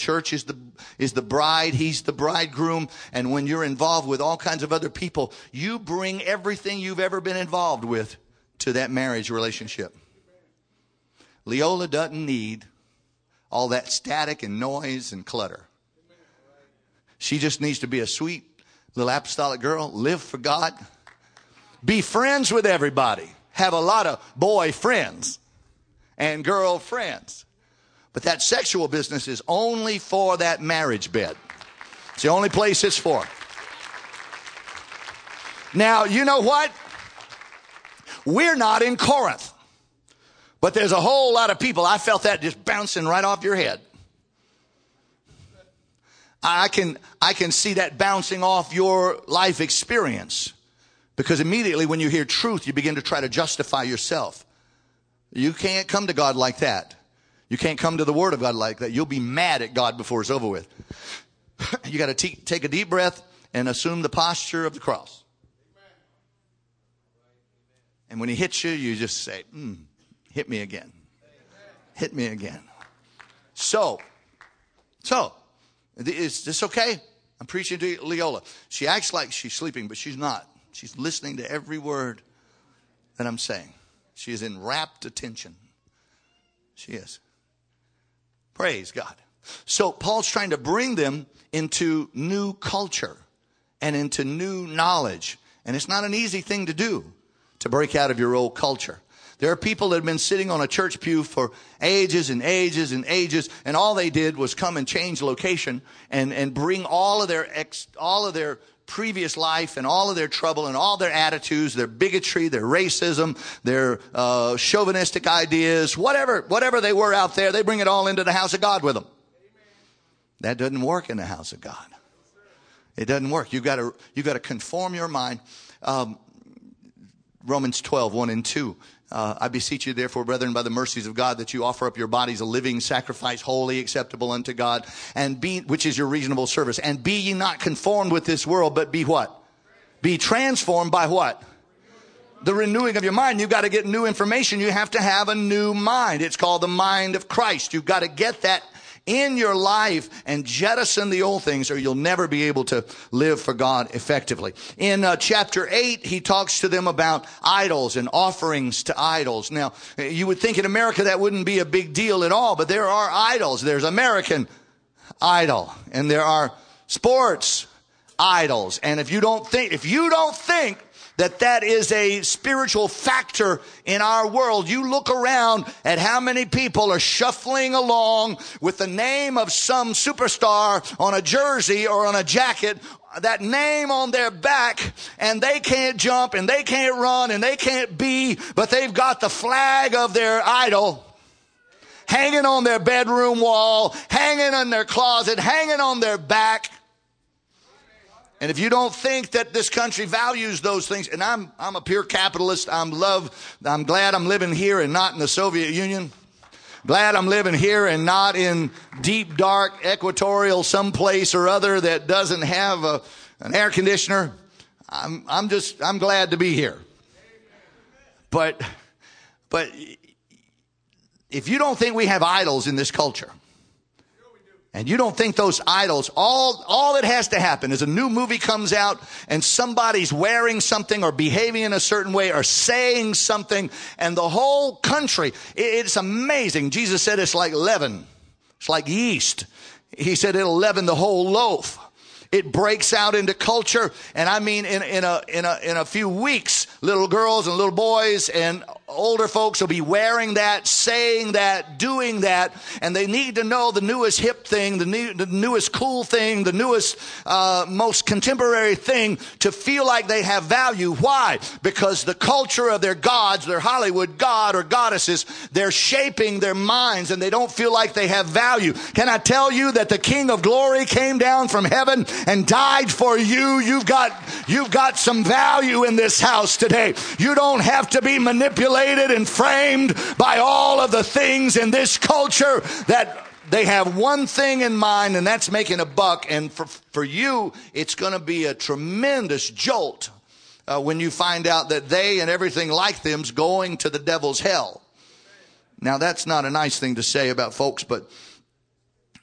church is the bride. He's the bridegroom. And when you're involved with all kinds of other people, you bring everything you've ever been involved with to that marriage relationship. Leola doesn't need all that static and noise and clutter. She just needs to be a sweet little apostolic girl, live for God, be friends with everybody, have a lot of boy friends and girl friends. But that sexual business is only for that marriage bed. It's the only place it's for. Now, you know what? We're not in Corinth. But there's a whole lot of people. I felt that just bouncing right off your head. I can see that bouncing off your life experience. Because immediately when you hear truth, you begin to try to justify yourself. You can't come to God like that. You can't come to the Word of God like that. You'll be mad at God before it's over with. You got to take a deep breath and assume the posture of the cross. And when he hits you, you just say, hit me again. Hit me again. So, is this okay? I'm preaching to Leola. She acts like she's sleeping, but she's not. She's listening to every word that I'm saying. She is in rapt attention. She is. Praise God. So Paul's trying to bring them into new culture and into new knowledge. And it's not an easy thing to do, to break out of your old culture. There are people that have been sitting on a church pew for ages and ages and ages, and all they did was come and change location and bring all of their previous life and all of their trouble and all their attitudes, their bigotry, their racism, their chauvinistic ideas, whatever they were out there, they bring it all into the house of God with them. That doesn't work in the house of God. It doesn't work. You've got to conform your mind. Romans 12, 1 and 2. I beseech you, therefore, brethren, by the mercies of God, that you offer up your bodies a living sacrifice, holy, acceptable unto God, which is your reasonable service. And be ye not conformed with this world, but be what? Be transformed by what? The renewing of your mind. You've got to get new information. You have to have a new mind. It's called the mind of Christ. You've got to get that in your life and jettison the old things, or you'll never be able to live for God effectively. In chapter 8, he talks to them about idols and offerings to idols. Now, you would think in America that wouldn't be a big deal at all, but there are idols. There's American Idol, and there are sports idols. And if you don't think that is a spiritual factor in our world, you look around at how many people are shuffling along with the name of some superstar on a jersey or on a jacket, that name on their back, and they can't jump and they can't run and they can't be, but they've got the flag of their idol hanging on their bedroom wall, hanging in their closet, hanging on their back. And if you don't think that this country values those things, and I'm a pure capitalist, I'm glad I'm living here and not in the Soviet Union. Glad I'm living here and not in deep, dark, equatorial someplace or other that doesn't have an air conditioner. I'm glad to be here. But if you don't think we have idols in this culture, and you don't think those idols, all that has to happen is a new movie comes out and somebody's wearing something or behaving in a certain way or saying something, and the whole country, it's amazing. Jesus said it's like leaven. It's like yeast. He said it'll leaven the whole loaf. It breaks out into culture, and I mean in a few weeks, little girls and little boys and older folks will be wearing that, saying that, doing that, and they need to know the newest hip thing, the newest cool thing, the newest, most contemporary thing to feel like they have value. Why? Because the culture of their gods, their Hollywood god or goddesses, they're shaping their minds, and they don't feel like they have value. Can I tell you that the King of Glory came down from heaven and died for you? You've got some value in this house today. You don't have to be manipulated and framed by all of the things in this culture that they have one thing in mind, and that's making a buck. And for you, it's going to be a tremendous jolt when you find out that they and everything like them's going to the devil's hell. Now, that's not a nice thing to say about folks, but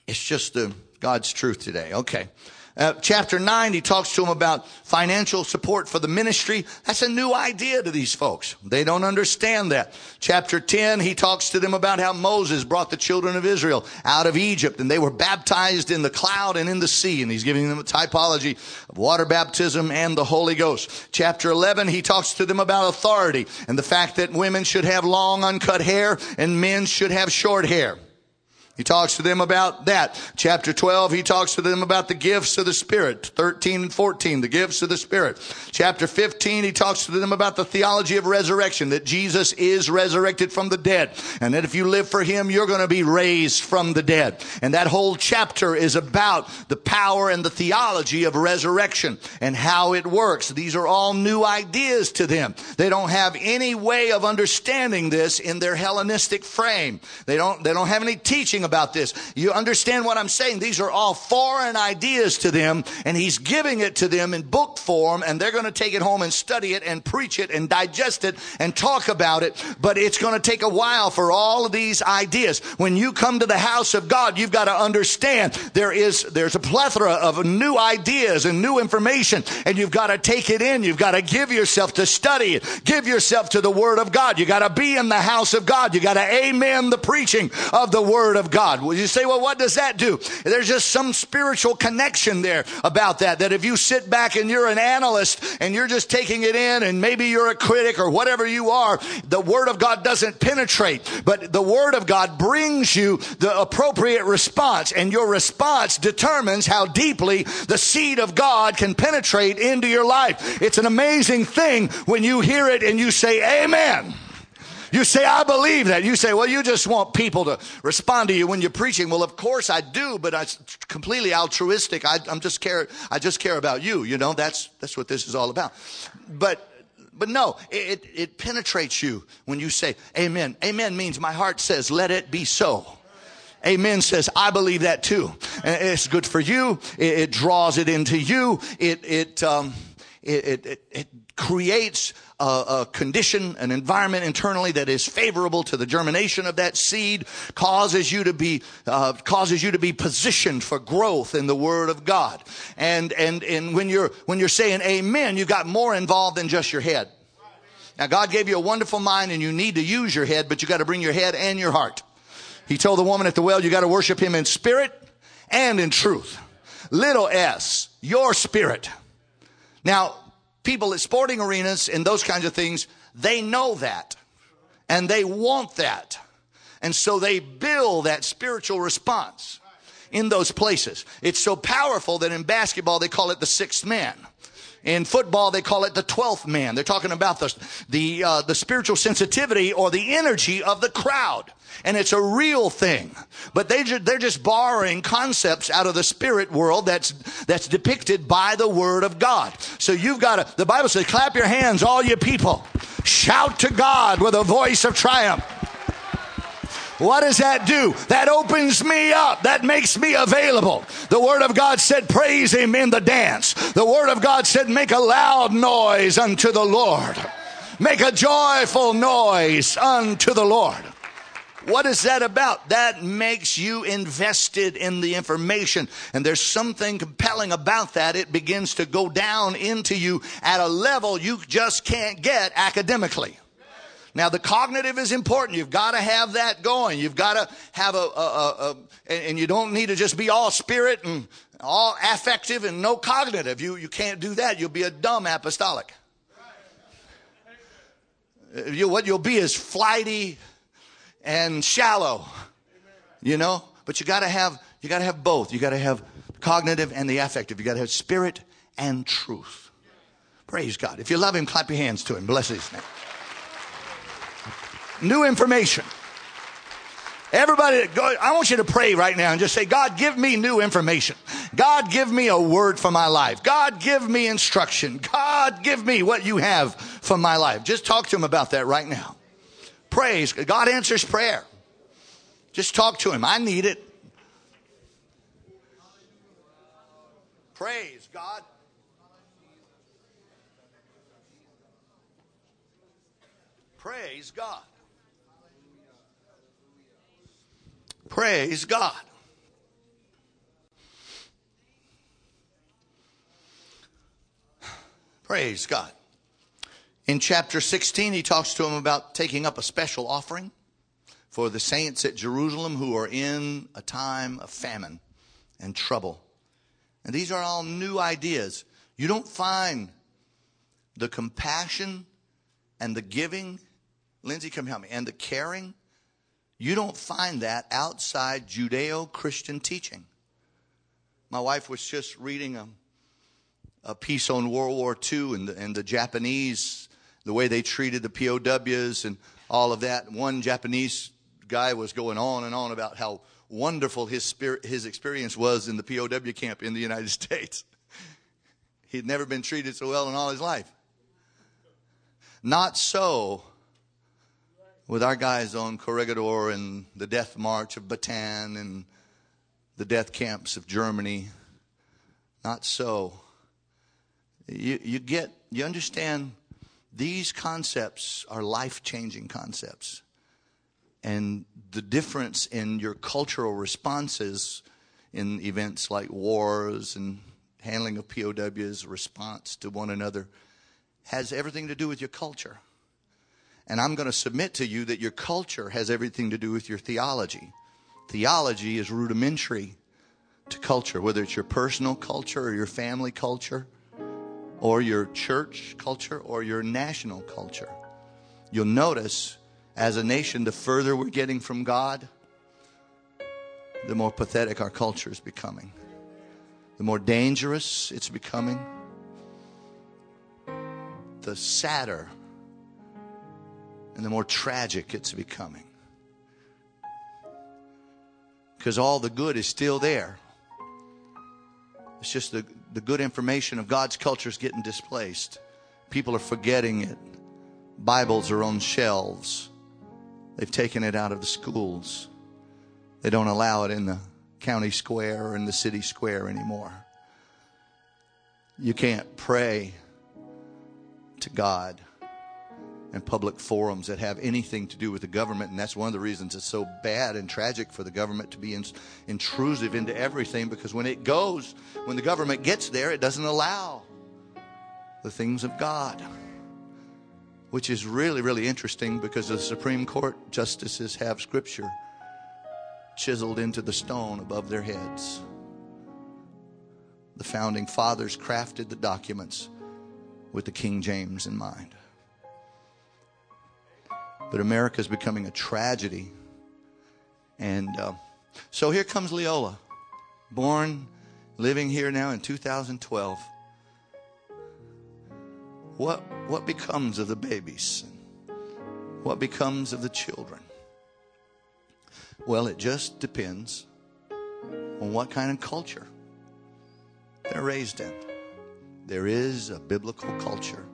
It's just God's truth today. Okay. Chapter 9, he talks to them about financial support for the ministry. That's a new idea to these folks. They don't understand that. Chapter 10, he talks to them about how Moses brought the children of Israel out of Egypt, and they were baptized in the cloud and in the sea. And he's giving them a typology of water baptism and the Holy Ghost. Chapter 11, he talks to them about authority and the fact that women should have long, uncut hair and men should have short hair. He talks to them about that. Chapter 12, he talks to them about the gifts of the Spirit. 13 and 14, the gifts of the Spirit. Chapter 15, he talks to them about the theology of resurrection, that Jesus is resurrected from the dead. And that if you live for him, you're going to be raised from the dead. And that whole chapter is about the power and the theology of resurrection and how it works. These are all new ideas to them. They don't have any way of understanding this in their Hellenistic frame. They don't have any teaching about this. You understand what I'm saying? These are all foreign ideas to them, and he's giving it to them in book form, and they're going to take it home and study it and preach it and digest it and talk about it. But it's going to take a while for all of these ideas. When you come to the house of God, you've got to understand there's a plethora of new ideas and new information, and you've got to take it in. You've got to give yourself to study it. Give yourself to the Word of God. You got to be in the house of God. You got to amen the preaching of the Word of God. Well, you say, well, what does that do? There's just some spiritual connection there about that if you sit back and you're an analyst and you're just taking it in, and maybe you're a critic or whatever you are, the Word of God doesn't penetrate, but the Word of God brings you the appropriate response, and your response determines how deeply the seed of God can penetrate into your life. It's an amazing thing when you hear it and you say, amen. You say, I believe that. You say, well, you just want people to respond to you when you're preaching. Well, of course I do, but it's completely altruistic. I just care about you. You know, that's what this is all about. But no, it penetrates you when you say, amen. Amen means my heart says, let it be so. Amen says, I believe that too. And it's good for you. It draws it into you. It creates a condition, an environment internally that is favorable to the germination of that seed, causes you to be positioned for growth in the Word of God. And when you're saying amen, you got more involved than just your head. Now, God gave you a wonderful mind, and you need to use your head, but you got to bring your head and your heart. He told the woman at the well, you got to worship him in spirit and in truth. Little s, your spirit. Now, people at sporting arenas and those kinds of things, they know that, and they want that. And so they build that spiritual response in those places. It's so powerful that in basketball, they call it the sixth man. In football, they call it the 12th man. They're talking about the spiritual sensitivity or the energy of the crowd. And it's a real thing. But they're just borrowing concepts out of the spirit world that's depicted by the Word of God. So you've got to, the Bible says, clap your hands, all you people. Shout to God with a voice of triumph. What does that do? That opens me up. That makes me available. The Word of God said, praise him in the dance. The Word of God said, make a loud noise unto the Lord. Make a joyful noise unto the Lord. What is that about? That makes you invested in the information. And there's something compelling about that. It begins to go down into you at a level you just can't get academically. Now, the cognitive is important. You've got to have that going. You've got to have and you don't need to just be all spirit and all affective and no cognitive. You can't do that. You'll be a dumb apostolic. What you'll be is flighty and shallow, you know. But you got to have both. You got to have cognitive and the affective. You got to have spirit and truth. Praise God. If you love him, clap your hands to him. Bless his name. New information. Everybody, I want you to pray right now and just say, God, give me new information. God, give me a word for my life. God, give me instruction. God, give me what you have for my life. Just talk to him about that right now. Praise. God answers prayer. Just talk to him. I need it. Praise God. Praise God. Praise God. Praise God. In chapter 16, he talks to them about taking up a special offering for the saints at Jerusalem who are in a time of famine and trouble. And these are all new ideas. You don't find the compassion and the giving, Lindsay, come help me, and the caring. You don't find that outside Judeo-Christian teaching. My wife was just reading a piece on World War II and the Japanese, the way they treated the POWs and all of that. One Japanese guy was going on and on about how wonderful his experience was in the POW camp in the United States. He'd never been treated so well in all his life. Not so with our guys on Corregidor and the death march of Bataan and the death camps of Germany. Not so. You understand these concepts are life-changing concepts. And the difference in your cultural responses in events like wars and handling of POWs, response to one another, has everything to do with your culture. And I'm going to submit to you that your culture has everything to do with your theology. Theology is rudimentary to culture, whether it's your personal culture or your family culture or your church culture or your national culture. You'll notice as a nation, the further we're getting from God, the more pathetic our culture is becoming. The more dangerous it's becoming. The sadder and the more tragic it's becoming. Because all the good is still there. It's just the good information of God's culture is getting displaced. People are forgetting it. Bibles are on shelves. They've taken it out of the schools. They don't allow it in the county square or in the city square anymore. You can't pray to God in public forums that have anything to do with the government. And that's one of the reasons it's so bad and tragic for the government to be intrusive into everything. Because when the government gets there, it doesn't allow the things of God. Which is really, really interesting because the Supreme Court justices have Scripture chiseled into the stone above their heads. The founding fathers crafted the documents with the King James in mind. But America is becoming a tragedy. And so here comes Leola, born, living here now in 2012. What becomes of the babies? What becomes of the children? Well, it just depends on what kind of culture they're raised in. There is a biblical culture.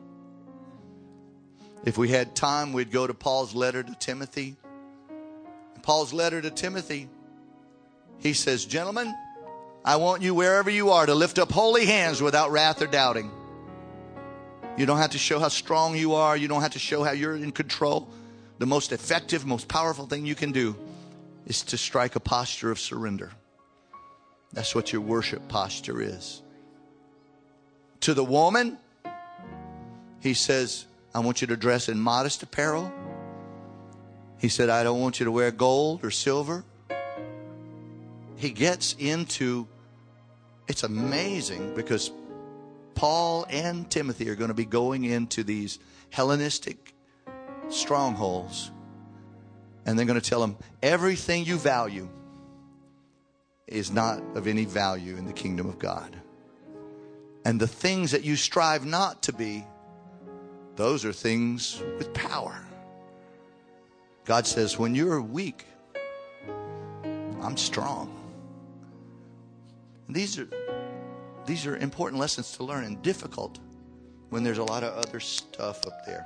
If we had time, we'd go to Paul's letter to Timothy. In Paul's letter to Timothy, he says, "Gentlemen, I want you wherever you are to lift up holy hands without wrath or doubting." You don't have to show how strong you are. You don't have to show how you're in control. The most effective, most powerful thing you can do is to strike a posture of surrender. That's what your worship posture is. To the woman, he says, "I want you to dress in modest apparel." He said, "I don't want you to wear gold or silver." He gets into, it's amazing because Paul and Timothy are going to be going into these Hellenistic strongholds. And they're going to tell them, everything you value is not of any value in the kingdom of God. And the things that you strive not to be, those are things with power. God says, when you're weak, I'm strong. And these are important lessons to learn and difficult when there's a lot of other stuff up there.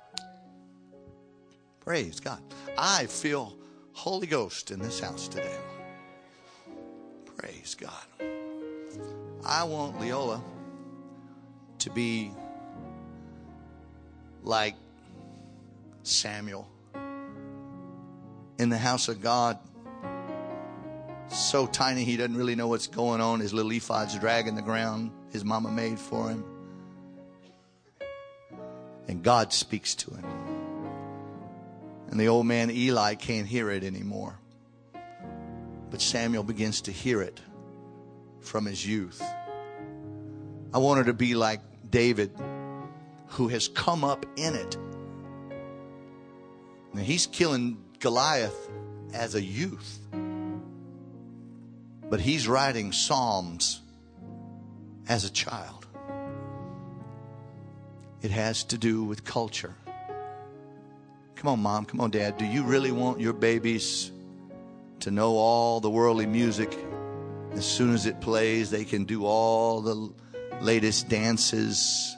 Praise God. I feel Holy Ghost in this house today. Praise God. I want Leola to be like Samuel in the house of God. So tiny he doesn't really know what's going on. His little ephod's dragging the ground his mama made for him. And God speaks to him. And the old man Eli can't hear it anymore. But Samuel begins to hear it from his youth. I want her to be like David, who has come up in it. Now, he's killing Goliath as a youth. But he's writing Psalms as a child. It has to do with culture. Come on, Mom. Come on, Dad. Do you really want your babies to know all the worldly music? As soon as it plays, they can do all the latest dances?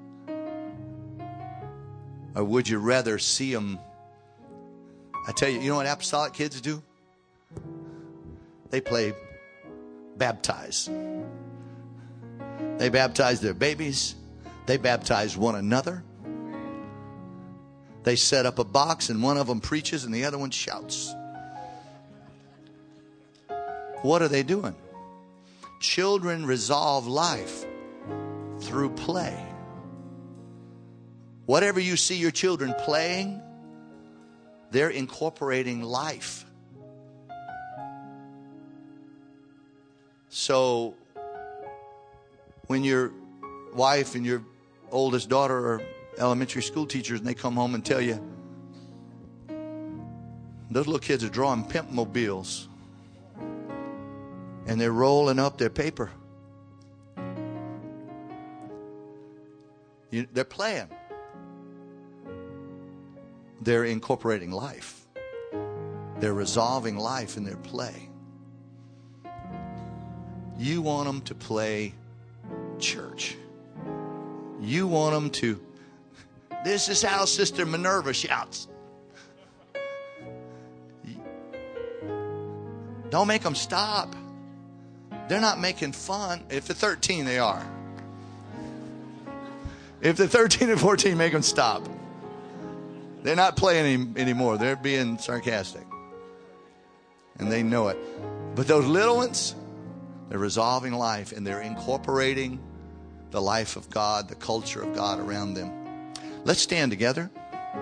Or would you rather see them? I tell you, you know what apostolic kids do? They play baptize. They baptize their babies. They baptize one another. They set up a box and one of them preaches and the other one shouts. What are they doing? Children resolve life through play. Whatever you see your children playing, they're incorporating life. So when your wife and your oldest daughter are elementary school teachers and they come home and tell you, those little kids are drawing pimp mobiles and they're rolling up their paper. They're playing. They're incorporating life. They're resolving life in their play. You want them to play church. You want them to, this is how Sister Minerva shouts. Don't make them stop. They're not making fun. If they're 13, they are. If they're 13 and 14, make them stop. They're not playing anymore. They're being sarcastic. And they know it. But those little ones, they're resolving life and they're incorporating the life of God, the culture of God around them. Let's stand together.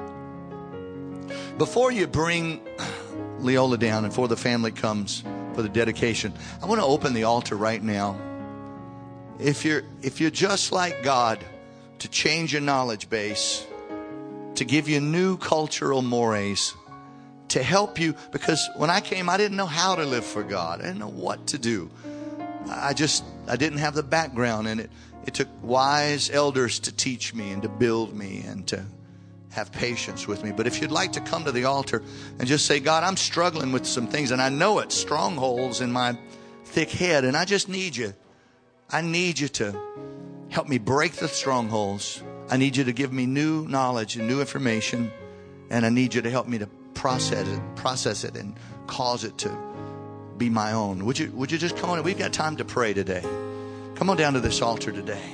Before you bring Leola down and before the family comes for the dedication, I want to open the altar right now. If you're just like God, to change your knowledge base, to give you new cultural mores, to help you, because when I came, I didn't know how to live for God. I didn't know what to do. I didn't have the background, and it took wise elders to teach me and to build me and to have patience with me. But if you'd like to come to the altar and just say, God, I'm struggling with some things, and I know it's strongholds in my thick head, and I just need you. I need you to help me break the strongholds. I need you to give me new knowledge and new information, and I need you to help me to process it and cause it to be my own. Would you just come on? We've got time to pray today. Come on down to this altar today.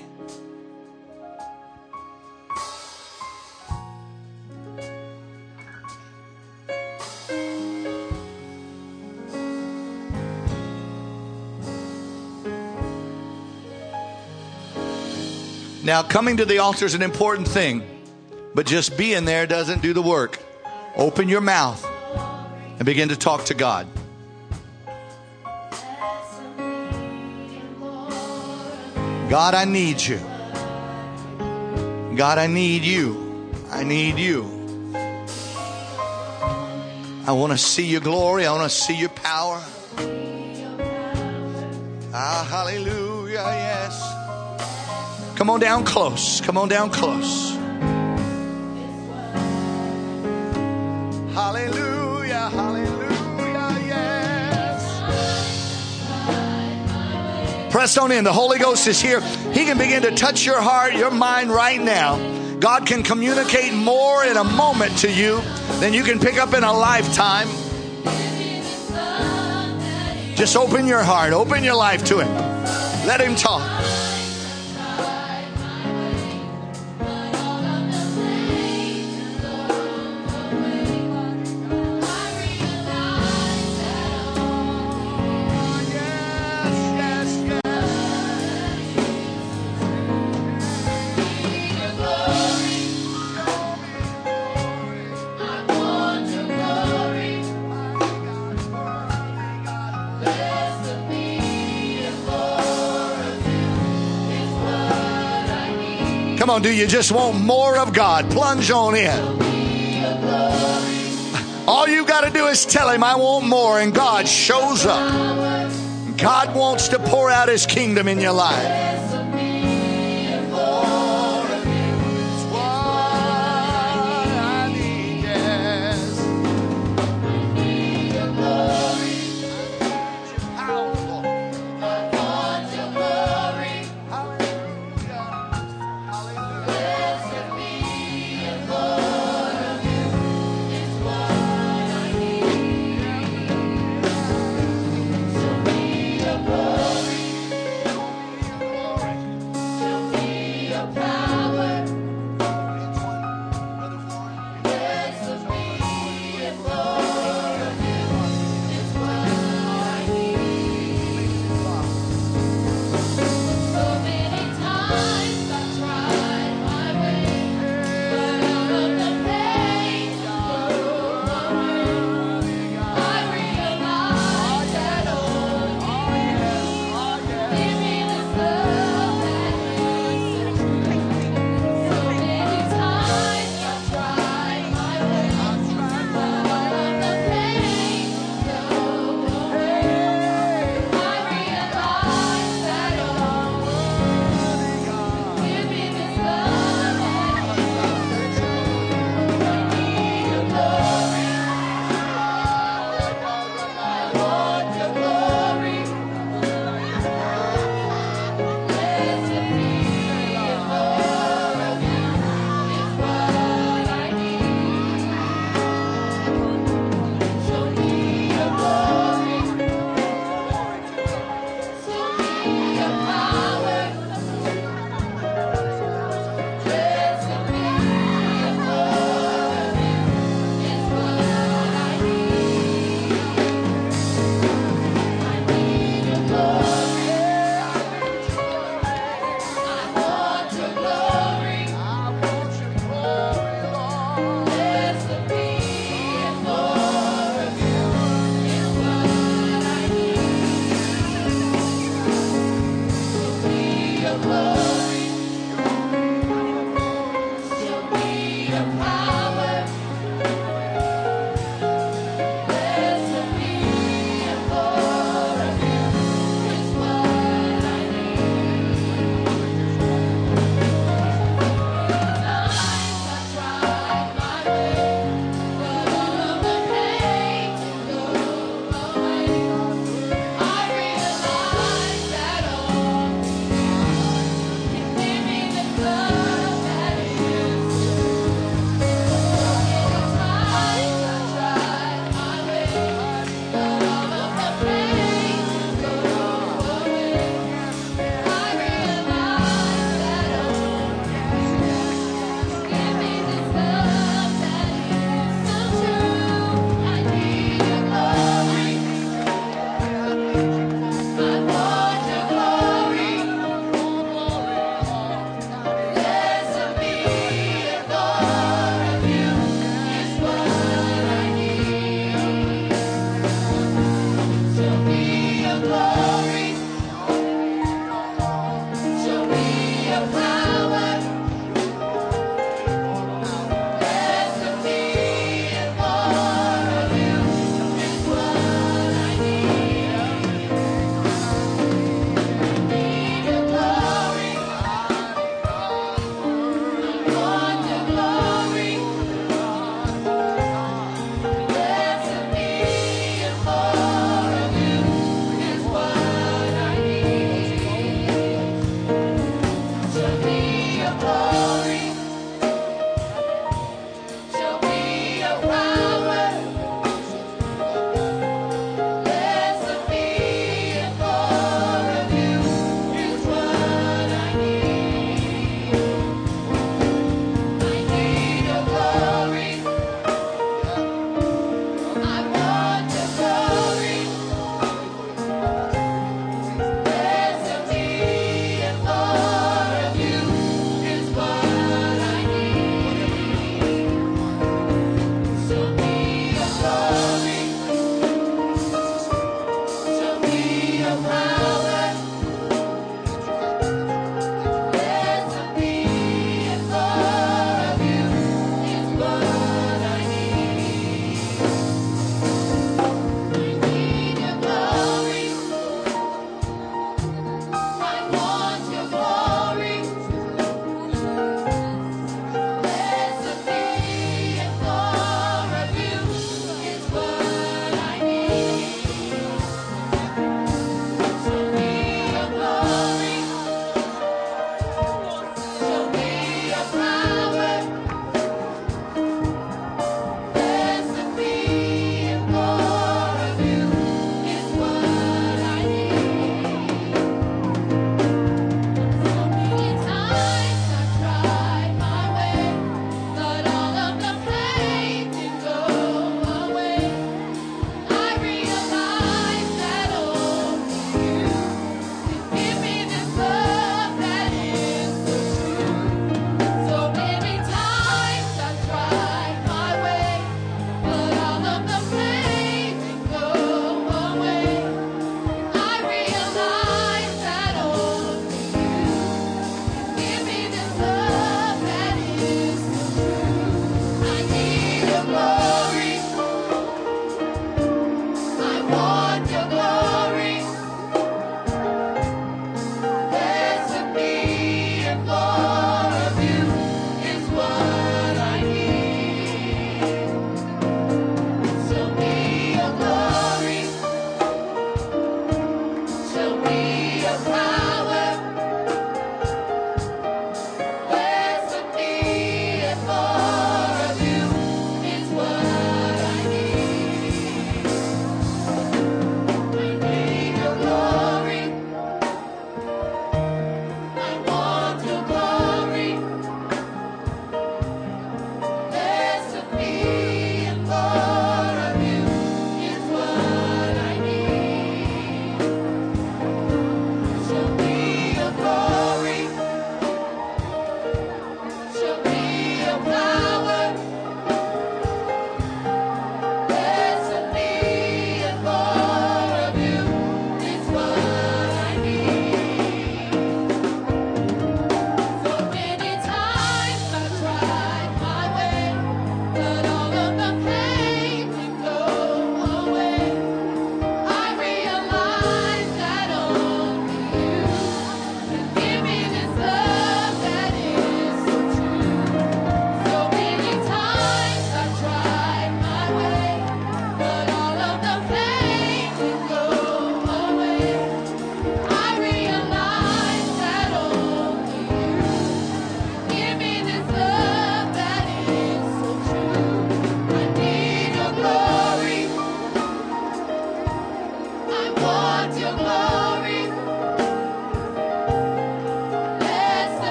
Now, coming to the altar is an important thing, but just being there doesn't do the work. Open your mouth and begin to talk to God. God, I need you. God, I need you. I need you. I want to see your glory. I want to see your power. Ah, hallelujah, yes. Come on down close. Come on down close. Hallelujah, hallelujah, yes. Press on in. The Holy Ghost is here. He can begin to touch your heart, your mind right now. God can communicate more in a moment to you than you can pick up in a lifetime. Just open your heart. Open your life to Him. Let Him talk. Come on, do you just want more of God? Plunge on in. All you got to do is tell him, I want more, and God shows up. God wants to pour out his kingdom in your life.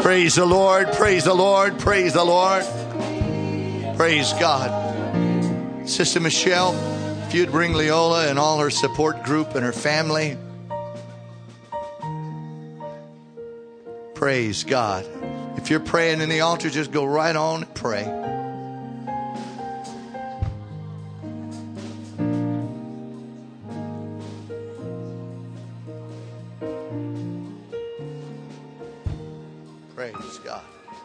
Praise the Lord, praise the Lord, praise the Lord. Praise God. Sister Michelle, if you'd bring Leola and all her support group and her family. Praise God. If you're praying in the altar, just go right on and pray. Praise God.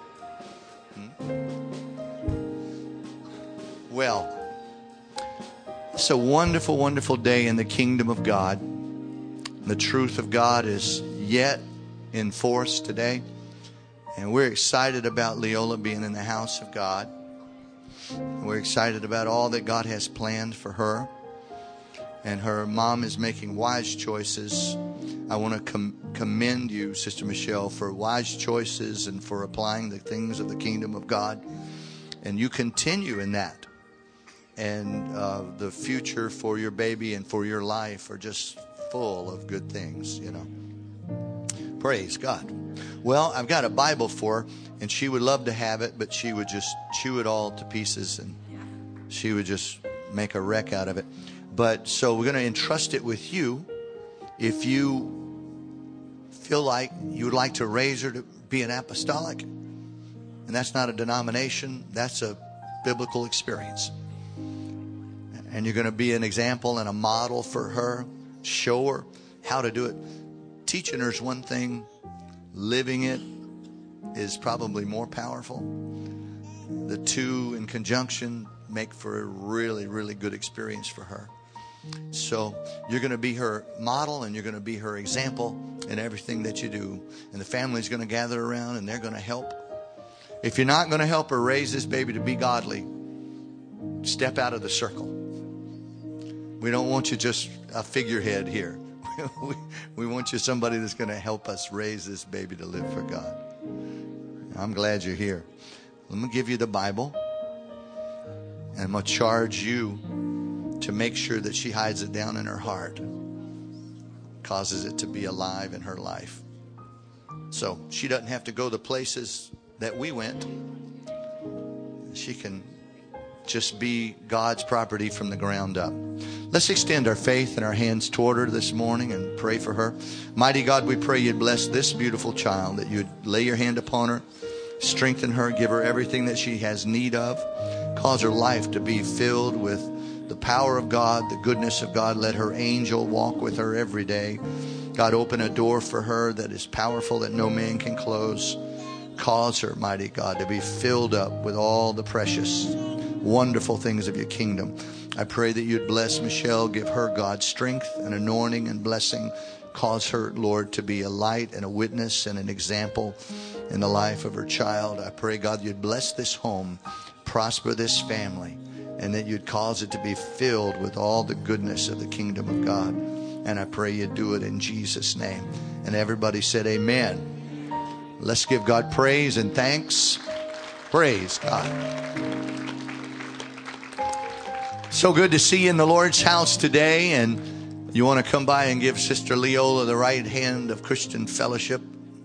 Well, it's a wonderful, wonderful day in the kingdom of God. The truth of God is yet in force today. And we're excited about Leola being in the house of God. We're excited about all that God has planned for her. And her mom is making wise choices. I want to commend you, Sister Michelle, for wise choices and for applying the things of the kingdom of God. And you continue in that. And the future for your baby and for your life are just full of good things, you know. Praise God. Well, I've got a Bible for her, and she would love to have it, but she would just chew it all to pieces, and she would just make a wreck out of it. But so we're going to entrust it with you. If you feel like you would like to raise her to be an apostolic, and that's not a denomination, that's a biblical experience. And you're going to be an example and a model for her. Show her how to do it. Teaching her is one thing. Living it is probably more powerful. The two in conjunction make for a really, really good experience for her. So you're going to be her model and you're going to be her example in everything that you do. And the family's going to gather around and they're going to help. If you're not going to help her raise this baby to be godly, step out of the circle. We don't want you just a figurehead here. We want you somebody that's going to help us raise this baby to live for God. I'm glad you're here. Let me give you the Bible. And I'm going to charge you to make sure that she hides it down in her heart. Causes it to be alive in her life. So she doesn't have to go the places that we went. She can just be God's property from the ground up. Let's extend our faith and our hands toward her this morning and pray for her. Mighty God, we pray you'd bless this beautiful child, that you'd lay your hand upon her, strengthen her, give her everything that she has need of. Cause her life to be filled with the power of God, the goodness of God. Let her angel walk with her every day. God, open a door for her that is powerful, that no man can close. Cause her, mighty God, to be filled up with all the precious, wonderful things of your kingdom. I pray that you'd bless Michelle, give her God's strength and anointing and blessing. Cause her, Lord, to be a light and a witness and an example in the life of her child. I pray, God, you'd bless this home, prosper this family, and that you'd cause it to be filled with all the goodness of the kingdom of God. And I pray you'd do it in Jesus' name. And everybody said amen. Let's give God praise and thanks. Praise God. So good to see you in the Lord's house today. And you want to come by and give Sister Leola the right hand of Christian fellowship.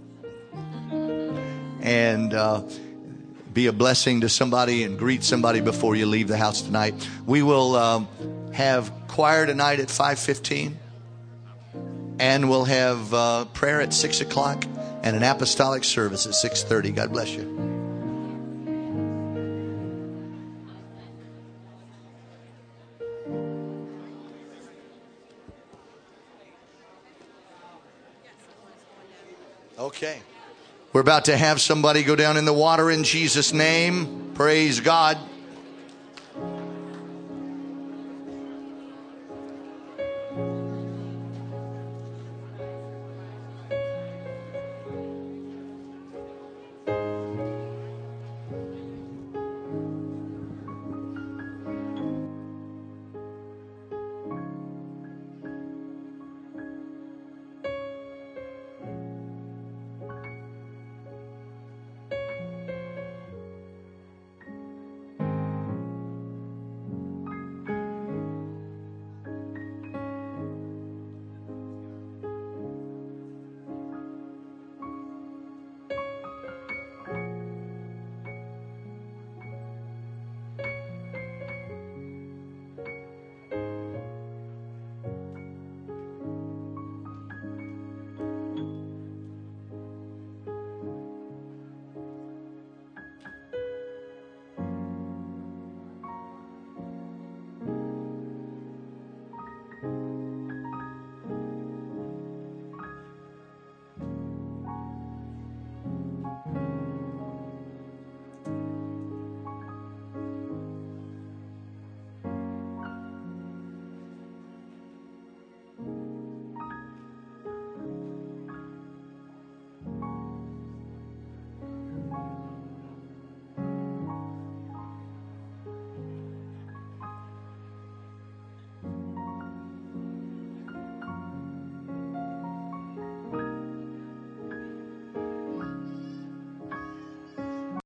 And be a blessing to somebody and greet somebody before you leave the house tonight. We will have choir tonight at 5:15. And we'll have prayer at 6 o'clock and an apostolic service at 6:30. God bless you. Okay. We're about to have somebody go down in the water in Jesus' name. Praise God.